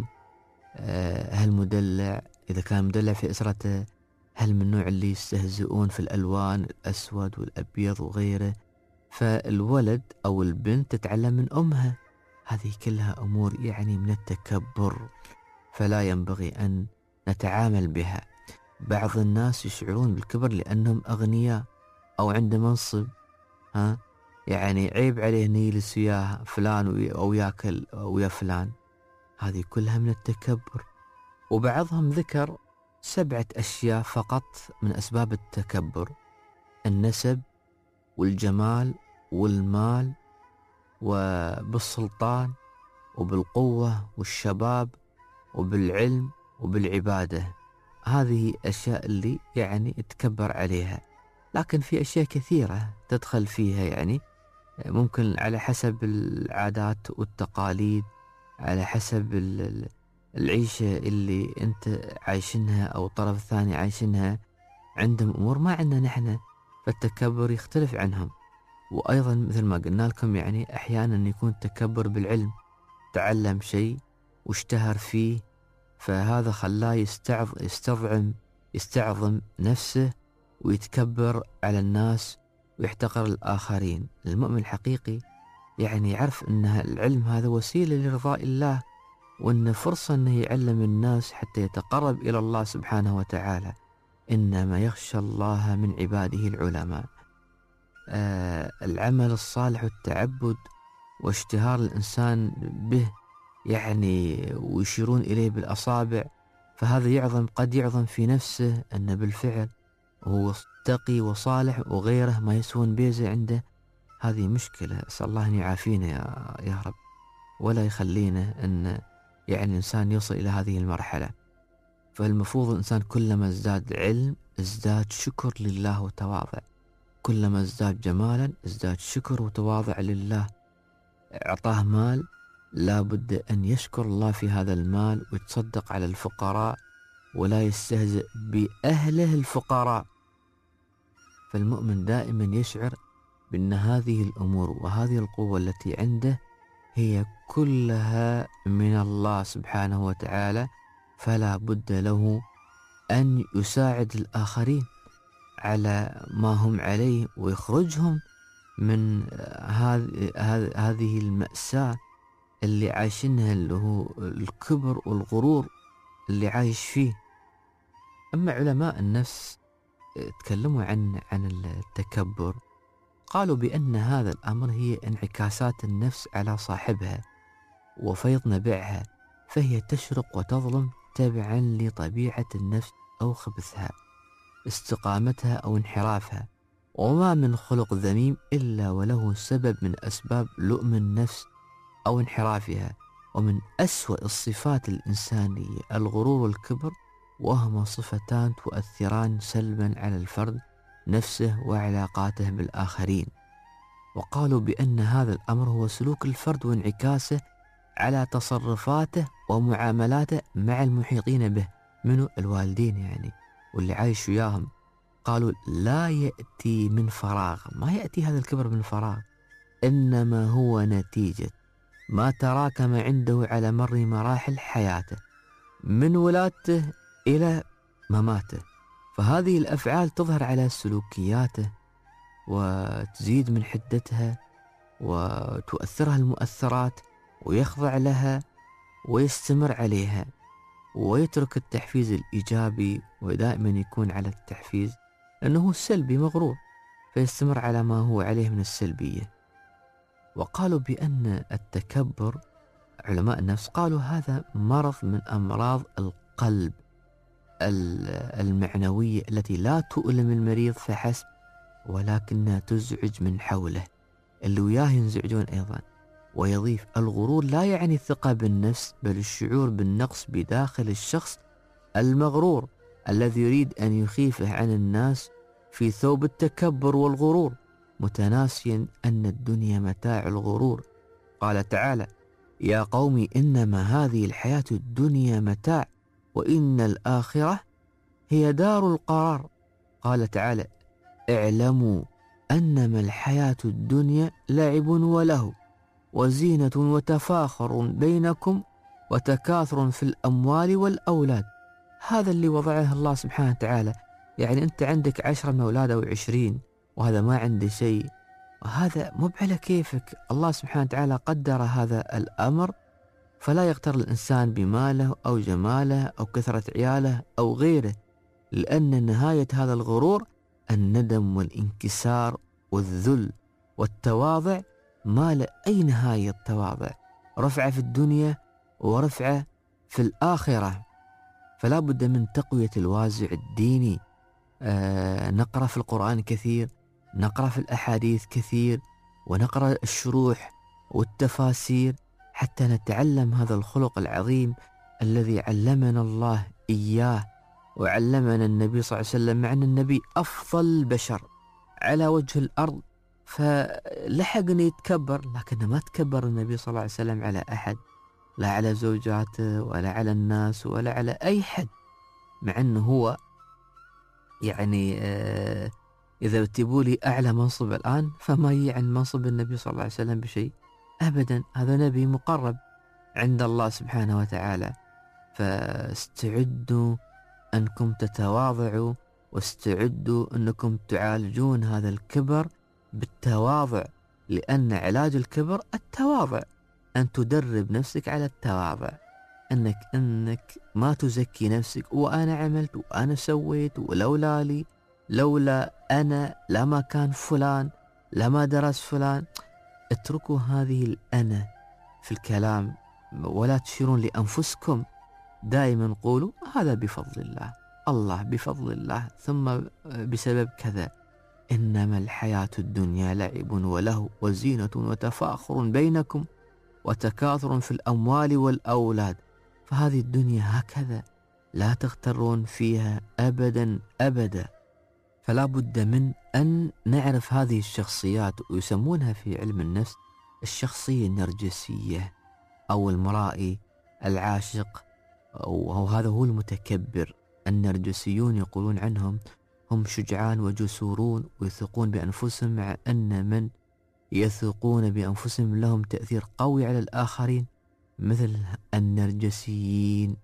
[SPEAKER 1] هل مدلع؟ إذا كان مدلع في أسرته، هل من النوع اللي يستهزئون في الألوان الأسود والأبيض وغيره؟ فالولد أو البنت تتعلم من أمها، هذه كلها أمور يعني من التكبر، فلا ينبغي أن نتعامل بها. بعض الناس يشعرون بالكبر لأنهم أغنياء أو عنده منصب، ها يعني عيب عليه أن يجلس وياه فلان أو ياكل ويا فلان، هذه كلها من التكبر. وبعضهم ذكر سبعة أشياء فقط من أسباب التكبر: النسب والجمال والمال وبالسلطان وبالقوة والشباب وبالعلم وبالعبادة. هذه أشياء اللي يعني يتكبر عليها، لكن في أشياء كثيرة تدخل فيها، يعني ممكن على حسب العادات والتقاليد، على حسب العيشة اللي أنت عايشنها أو الطرف الثاني عايشنها، عندهم أمور ما عندنا نحن، فالتكبر يختلف عنهم. وأيضا مثل ما قلنا لكم، يعني أحيانا يكون التكبر بالعلم، تعلم شيء واشتهر فيه، فهذا خلاه يستعظ يستظعم يستعظم نفسه ويتكبر على الناس ويحتقر الآخرين. المؤمن الحقيقي يعني يعرف أن العلم هذا وسيلة لرضاء الله، وأن فرصة أنه يعلم الناس حتى يتقرب إلى الله سبحانه وتعالى. إنما يخشى الله من عباده العلماء. آه العمل الصالح والتعبد واشتهار الإنسان به يعني ويشيرون إليه بالأصابع، فهذا يعظم قد يعظم في نفسه أن بالفعل هو تقي وصالح وغيره ما يسوون بيزة عنده. هذه مشكلة، أسأل الله أن يعافينا يا, يا رب، ولا يخلينا أن يعني الإنسان يصل إلى هذه المرحلة. فالمفروض الإنسان كلما ازداد علم ازداد شكر لله وتواضع، كلما ازداد جمالا ازداد شكر وتواضع لله. أعطاه مال، لا بد أن يشكر الله في هذا المال ويتصدق على الفقراء ولا يستهزئ بأهله الفقراء. فالمؤمن دائما يشعر بأن هذه الأمور وهذه القوة التي عنده هي كلها من الله سبحانه وتعالى، فلا بد له أن يساعد الآخرين على ما هم عليه ويخرجهم من هذه المأساة اللي عايشينها، اللي هو الكبر والغرور اللي عايش فيه. أما علماء النفس تكلموا عن عن التكبر، قالوا بأن هذا الأمر هي انعكاسات النفس على صاحبها وفيض نبعها، فهي تشرق وتظلم تبعا لطبيعة النفس أو خبثها، استقامتها أو انحرافها. وما من خلق ذميم إلا وله سبب من أسباب لؤم النفس أو انحرافها. ومن أسوأ الصفات الإنسانية الغرور والكبر، وهما صفتان تؤثران سلبا على الفرد نفسه وعلاقاته بالآخرين. وقالوا بأن هذا الأمر هو سلوك الفرد وانعكاسه على تصرفاته ومعاملاته مع المحيطين به، منه الوالدين يعني واللي عايش وياهم. قالوا لا يأتي من فراغ، ما يأتي هذا الكبر من فراغ، إنما هو نتيجة ما تراكم عنده على مر مراحل حياته من ولادته إلى مماته. فهذه الأفعال تظهر على سلوكياته وتزيد من حدتها وتؤثرها المؤثرات، ويخضع لها ويستمر عليها، ويترك التحفيز الإيجابي ودائما يكون على التحفيز أنه سلبي مغرور، فيستمر على ما هو عليه من السلبية. وقالوا بأن التكبر، علماء النفس قالوا هذا مرض من أمراض القلب المعنوية التي لا تؤلم المريض فحسب، ولكنها تزعج من حوله اللي وياه ينزعجون أيضا. ويضيف الغرور لا يعني الثقة بالنفس، بل الشعور بالنقص بداخل الشخص المغرور الذي يريد أن يخيفه عن الناس في ثوب التكبر والغرور، متناسيا أن الدنيا متاع الغرور. قال تعالى: يا قوم إنما هذه الحياة الدنيا متاع وإن الآخرة هي دار القرار. قال تعالى: اعلموا أنما الحياة الدنيا لعب وله وزينة وتفاخر بينكم وتكاثر في الأموال والأولاد. هذا اللي وضعه الله سبحانه وتعالى. يعني أنت عندك عشرة من أولاد أو عشرين وهذا ما عنده شيء، وهذا مو على كيفك. الله سبحانه وتعالى قدر هذا الأمر، فلا يغتر الإنسان بماله أو جماله أو كثرة عياله أو غيره، لأن نهاية هذا الغرور الندم والانكسار والذل والتواضع. ما له أي نهاية التواضع، رفعة في الدنيا ورفعة في الآخرة. فلا بد من تقوية الوازع الديني. آه نقرأ في القرآن كثير، نقرأ في الأحاديث كثير، ونقرأ الشروح والتفاسير حتى نتعلم هذا الخلق العظيم الذي علمنا الله إياه وعلمنا النبي صلى الله عليه وسلم، مع أن النبي أفضل البشر على وجه الأرض، فلحق أن يتكبر، لكن ما تكبر النبي صلى الله عليه وسلم على أحد، لا على زوجاته ولا على الناس ولا على أي حد، مع أنه هو يعني آه إذا تبوا لي أعلى منصب الآن فما هي عن منصب النبي صلى الله عليه وسلم بشيء أبدا. هذا نبي مقرب عند الله سبحانه وتعالى. فاستعدوا أنكم تتواضعوا، واستعدوا أنكم تعالجون هذا الكبر بالتواضع، لأن علاج الكبر التواضع، أن تدرب نفسك على التواضع، أنك أنك ما تزكي نفسك وأنا عملت وأنا سويت ولولا لي، لولا أنا لما كان فلان، لما درس فلان. اتركوا هذه الأنا في الكلام، ولا تشيرون لأنفسكم. دائما قولوا هذا بفضل الله، الله بفضل الله، ثم بسبب كذا. إنما الحياة الدنيا لعب وله وزينة وتفاخر بينكم وتكاثر في الأموال والأولاد. فهذه الدنيا هكذا، لا تغترون فيها أبدا أبدا. فلا بد من أن نعرف هذه الشخصيات، ويسمونها في علم النفس الشخصية النرجسية أو المرائي العاشق، أو هذا هو المتكبر. النرجسيون يقولون عنهم هم شجعان وجسورون ويثقون بأنفسهم، مع أن من يثقون بأنفسهم لهم تأثير قوي على الآخرين، مثل النرجسيين.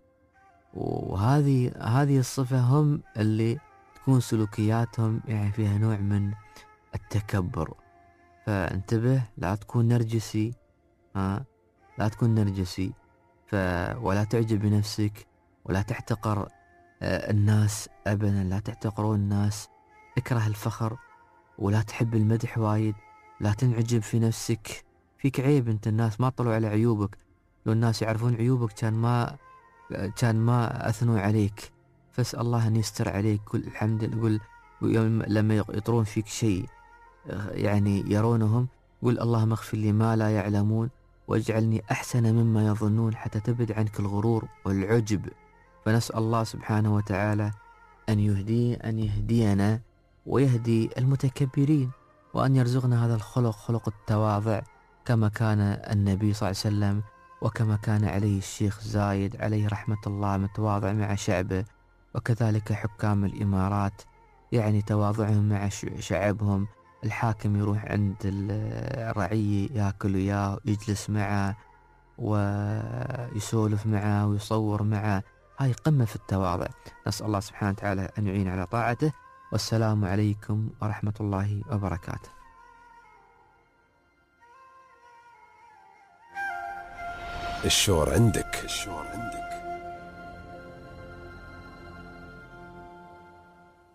[SPEAKER 1] وهذه هذه الصفة هم اللي تكون سلوكياتهم يعني فيها نوع من التكبر. فانتبه، لا تكون نرجسي، ها لا تكون نرجسي. ف ولا تعجب بنفسك، ولا تحتقر الناس أبدا، لا تحتقرون الناس. اكره الفخر، ولا تحب المدح وايد، لا تنعجب في نفسك، فيك عيب أنت، الناس ما طلعوا على عيوبك، لو الناس يعرفون عيوبك كان ما كان ما أثنوا عليك. فاسأل الله أن يستر عليك. قل الحمد لله، قل لما يطرون فيك شيء يعني يرونهم، قل اللهم اغفر لي ما لا يعلمون واجعلني أحسن مما يظنون، حتى تبعد عنك الغرور والعجب. فنسأل الله سبحانه وتعالى أن يهدي أن يهدينا ويهدي المتكبرين، وأن يرزقنا هذا الخلق، خلق التواضع، كما كان النبي صلى الله عليه وسلم وكما كان عليه الشيخ زايد عليه رحمة الله، متواضع مع شعبه. وكذلك حكام الإمارات يعني تواضعهم مع شعبهم. الحاكم يروح عند الرعية يأكل وياه ويجلس معه ويسولف معه ويصور معه، هاي قمة في التواضع. نسأل الله سبحانه وتعالى أن يعين على طاعته. والسلام عليكم ورحمة الله وبركاته.
[SPEAKER 3] الشور عندك. الشور عندك.